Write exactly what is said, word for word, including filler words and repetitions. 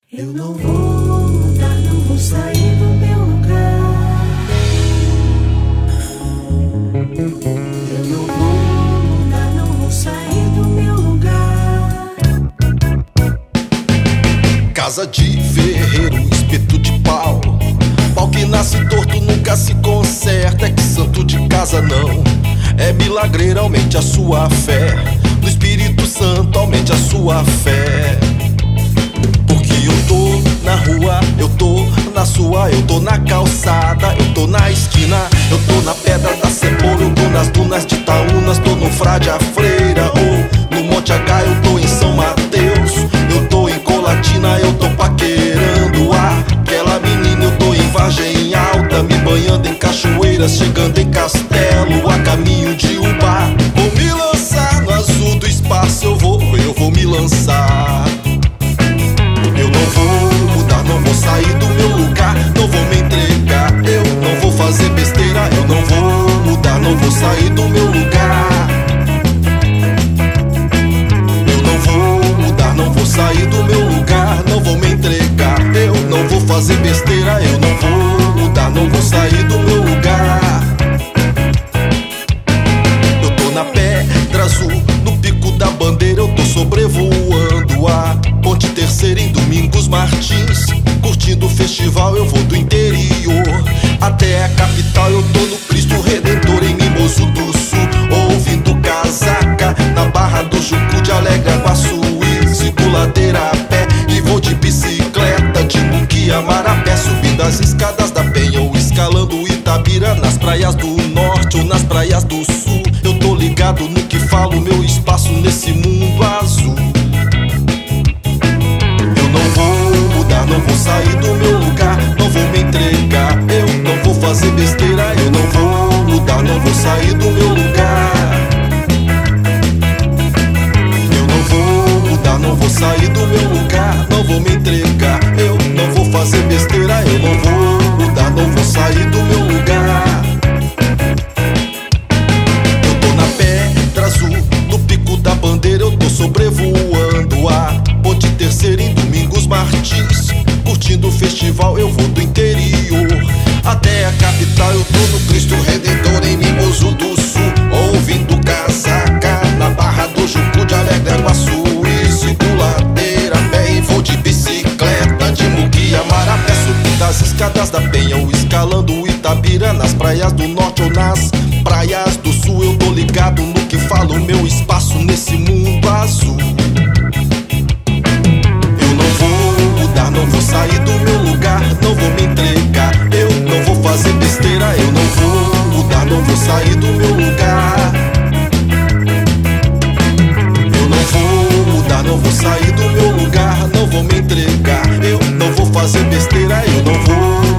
Eu não vou mudar, não vou sair do meu lugar. Eu não vou mudar, não vou sair do meu lugar. Casa de ferreiro, espeto de pau. Pau que nasce torto nunca se conserta. É que santo de casa não é milagreiro, aumente a sua fé. No Espírito Santo aumente a sua fé. Porque eu tô na rua, eu tô na sua, eu tô na calçada, eu tô na esquina, eu tô na Pedra da Cebola, eu tô nas dunas de Itaúnas, tô no Frade a Freira ou no Monte H, eu tô em São Mateus, eu tô em Colatina, eu tô paquerando aquela menina, eu tô em Vargem Alta, me banhando em cachoeiras, chegando em Castelo, a caminho de Ubá. Vou me lançar no azul do espaço, eu vou, eu vou me lançar. Eu não vou mudar, não vou sair do meu lugar, não vou me entregar, eu não vou fazer besteira, eu não vou mudar, não vou sair do meu lugar. Eu não vou mudar, não vou sair do meu lugar, não vou me entregar, eu não vou fazer besteira, eu não vou mudar, não vou sair do meu lugar. Eu tô na Pedra Azul, no Pico da Bandeira, eu tô sobrevoando a Ponte Terceira em Domingos Martins, curtindo o festival, eu vou do interior até a capital, eu tô no Cristo Redentor em Mimoso do Sul, ouvindo casaca na Barra do Jucu de Alegre Guaçu, e sigo ladeira a pé e vou de bicicleta de Muquia Marapé, subindo as escadas da Penha ou escalando Itabira, nas praias do norte ou nas praias do sul, eu tô ligado no que falo, meu espaço nesse mundo azul. Não vou sair do meu lugar, não vou me entregar, eu não vou fazer besteira, eu não vou mudar, não vou sair do meu lugar. Eu não vou mudar, não vou sair do meu lugar, não vou me entregar, eu não vou fazer besteira, eu não vou mudar, não vou sair do meu lugar. Eu tô na Pedra Azul, no Pico da Bandeira, eu tô sobrevoando a Ponte Terceira em Domingos Martins, curtindo o festival, eu vou do interior até a capital, eu tô no Cristo Redentor em Mimoso do Sul, ouvindo casaca na Barra do Jucu de Alegre Guaçu, e sigo ladeira a pé e vou de bicicleta de Muquia Marapé, subindo as escadas da Penha ou escalando Itabira, nas praias do norte ou nas praias do sul, eu tô ligado no que falo, meu espaço nesse mundo azul. Não vou sair do meu lugar, não vou me entregar, eu não vou fazer besteira, eu não vou mudar, não vou sair do meu lugar. Eu não vou mudar, não vou sair do meu lugar, não vou me entregar, eu não vou fazer besteira, eu não vou